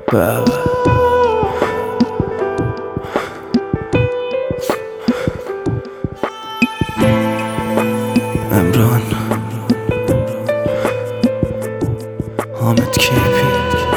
بابا امران حامد کیپی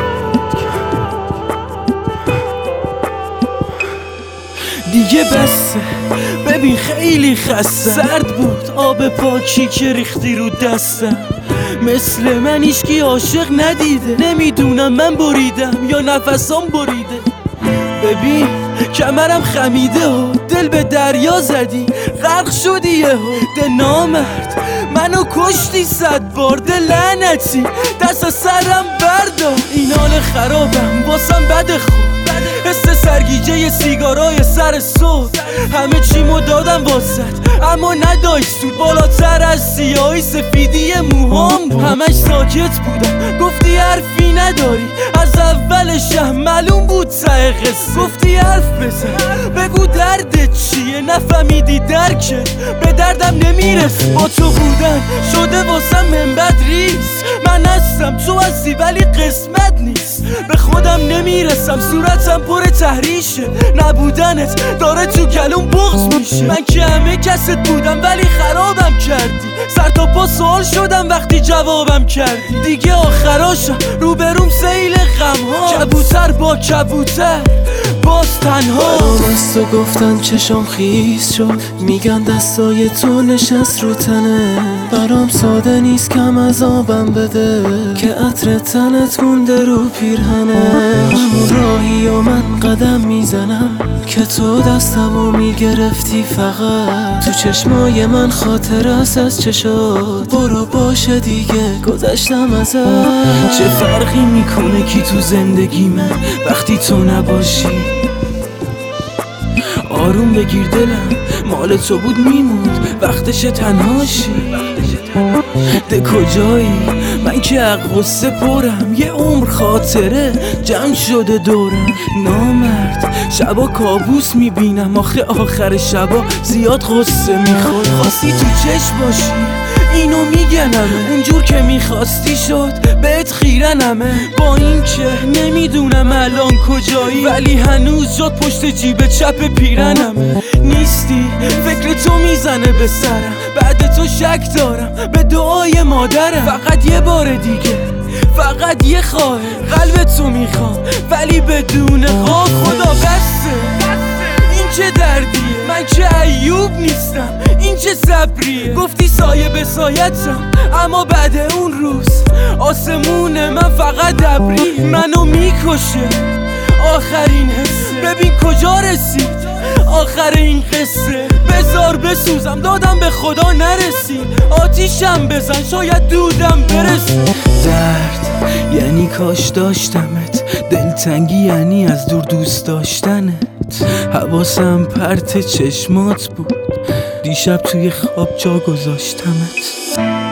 دیگه بسه ببین خیلی خسته سرد بود آب پاکی که ریختی رو دستم مثل من هیچکی عاشق ندیده نمیدونم من بریدم یا نفسام بریده ببین کمرم خمیده و دل به دریا زدی غرق شدی یهو ده نامرد منو کشتی 100 بار ده لعنتی دست سرم بردار این حال خرابم واسم بده خوب حس سرگیجه سیگارای سر صبح همه چیمو دادم واسط اما نداشت سود بالاتر از سیاهی سفیدی موهام بود همش ساکت بودم گفتی حرفی نداری از اولش معلوم بود ته قصه گفتی حرف بزن بگو دردت چیه نفهمیدی درکت به دردم نمیرسه با تو بودن شده واسم منبد ریز من هستم تو هستی ولی قسمت نیست به خودم نمیرسم صورتم پر تحریشه نبودنت داره تو گلوم بغض میشه من که همه کست بودم ولی خرابم کردی سر تا پا سوال شدم وقتی جوابم کردی دیگه آخراشم روبروم سیل غمها کبوتر با کبوتر باز تنها برام از تو گفتن چشم خیس شد میگن دستای تو نشست رو تنه برام ساده نیست کم از آبم بده که عطر تنت مونده رو پیرهنه همون راهی و من قدم میزنم که تو دستمو میگرفتی فقط تو چشمای من خاطر است از چشات برو باشه دیگه گذشتم ازت چه فرقی میکنه کی تو زندگی من وقتی تو نباشی آروم بگیر دلم مال تو بود میموند وقتش تنهاشی ده کجایی من که غصه پرم یه عمر خاطره جمع شده دورم نامرد شبا کابوس میبینم آخر شبا زیاد غصه میخواد خواستی تو چشم باشی اینو میگنمه اونجور که میخواستی شد بهت خیرنمه با این که نمیدونم الان کجایی ولی هنوز جات پشت جیب چپ پیرنمه نیستی فکر تو میزنه به سرم بعد تو شک دارم به دعای مادرم فقط یه بار دیگه فقط یه خواهه قلب تو میخوام ولی بدون خواب خدا بسته این چه دردیه من که ایوب نیستم این چه صبریه گفتی سایه به سایتم اما بعد اون روز آسمون من فقط ابری منو میکشه آخرین حسه ببین کجا رسید آخر این قصه بذار بسوزم دادم به خدا نرسید آتیشم بزن شاید دودم برسه درد یعنی کاش داشتمت دلتنگی یعنی از دور دوست داشتنت حواسم پرت چشمات بود دیشب توی خواب جا گذاشتمت